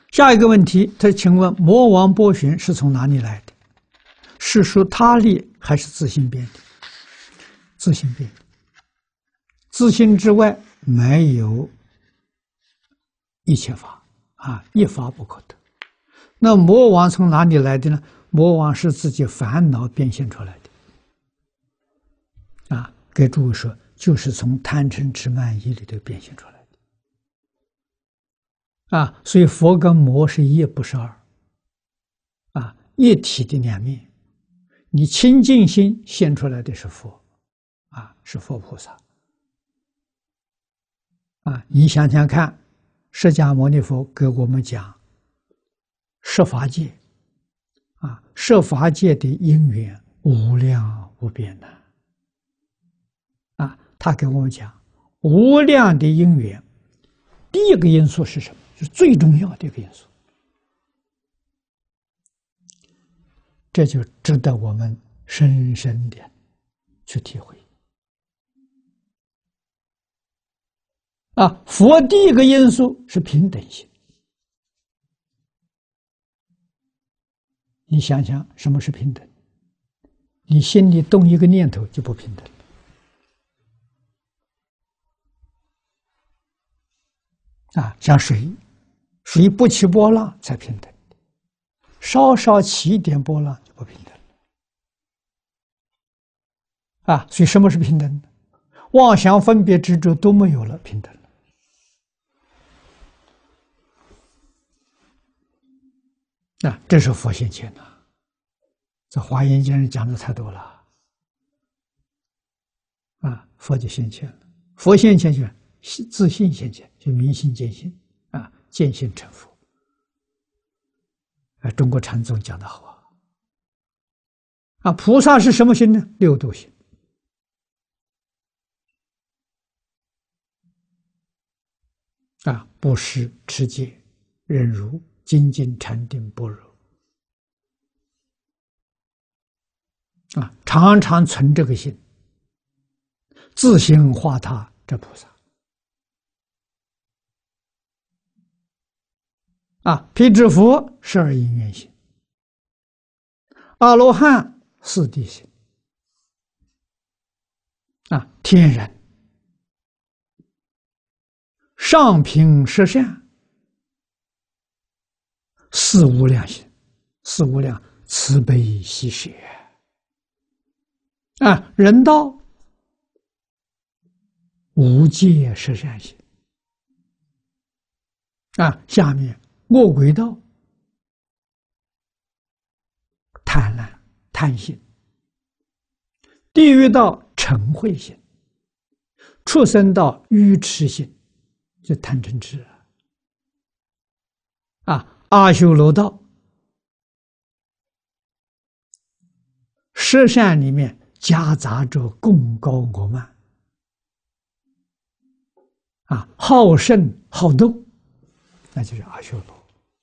下一个问题，他请问魔王波旬是从哪里来的？是属他力还是自性变的？自性变，自性之外没有一切法啊，一法不可得。那魔王从哪里来的呢？魔王是自己烦恼变现出来的啊。给诸位说，就是从贪嗔痴慢疑里头变现出来的啊。所以佛跟魔是一不是二啊，一体的两面。你清净心现出来的是佛啊，是佛菩萨啊。你想想看，释迦牟尼佛给我们讲十法界啊，十法界的因缘无量无边的啊。他给我们讲无量的因缘，第一个因素是什么？就是最重要的一个因素。这就值得我们深深的去体会啊！佛第一个因素是平等心。你想想，什么是平等？你心里动一个念头就不平等啊！像水不起波浪才平等。稍稍起一点波浪就不平等啊！所以什么是平等的？妄想分别执着都没有了，平等了啊！这是佛现前呐，这华严经上讲的太多了啊！佛就现前了，佛现前就自性现前，就明心见性啊，见性成佛。中国禅宗讲得好啊！菩萨是什么心呢？六度心啊，布施、持戒、忍辱、精进、禅定、般若啊，常常存这个心，自性化他，这菩萨啊。辟支佛12因缘心，阿罗汉4谛心啊，天人上品十善4无量心，4无量慈悲喜舍啊，人道无界十善心啊，下面恶鬼道贪婪贪心，地狱道嗔恚心，畜生道愚痴心，就贪嗔痴啊。阿修罗道十善里面夹杂着贡高我慢啊，好胜好斗，那就是阿修罗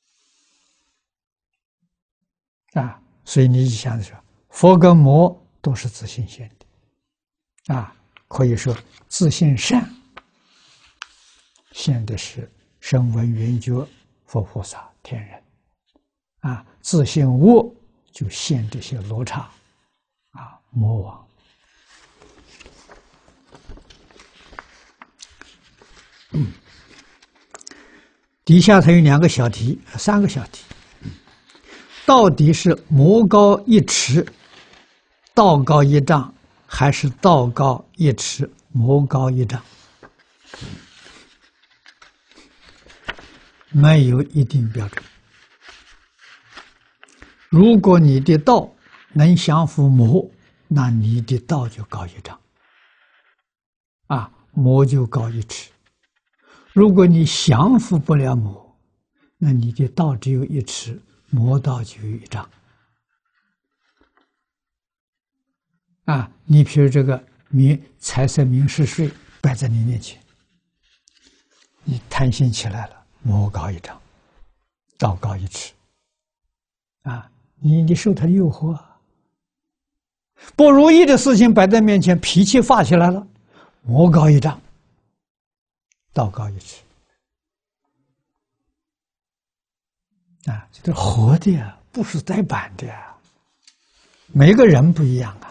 啊。所以你想说，佛跟魔都是自性现的啊，可以说自性善现的是声闻缘觉佛菩萨天人啊，自性恶就现这些罗刹啊魔王。底下它有2个小题，3个小题。到底是魔高1尺，道高1丈，还是道高1尺，魔高1丈？没有一定标准。如果你的道能降伏魔，那你的道就高1丈，啊，魔就高1尺。如果你降服不了魔，那你的道只有1尺，魔道就有1丈。啊，你比如这个财色名食睡摆在你面前，你贪心起来了，魔高1丈，道高1尺。啊，你受他诱惑啊，不如意的事情摆在面前，脾气发起来了，魔高1丈，道高1尺。 啊，这是活的呀，不是呆板的呀。每个人不一样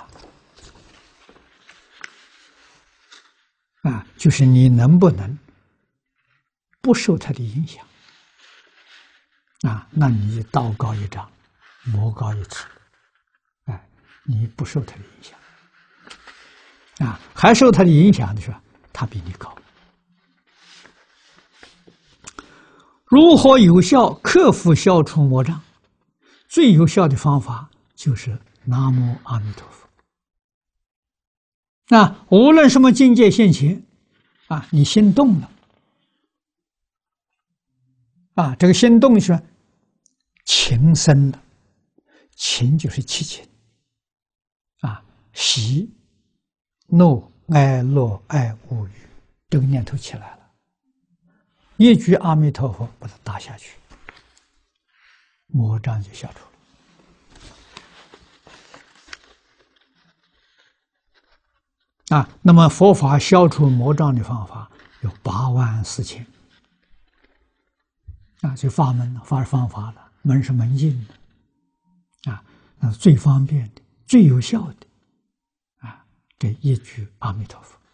啊，就是你能不能不受它的影响啊？那你道高一丈，魔高一尺，哎，你不受它的影响啊，还受它的影响的时候，它比你高。如何有效克服消除魔障？最有效的方法就是南无阿弥陀佛。那无论什么境界现前，啊，你心动了，啊，这个心动是情生了，情就是七情，啊，喜、怒、哀、乐、爱、恶、欲，这个念头起来了。一句阿弥陀佛把它打下去，魔障就消除了。啊，那么佛法消除魔障的方法有84000。啊，这法门法是方法了，门是门径的，啊，那最方便的、最有效的，啊，这一句阿弥陀佛。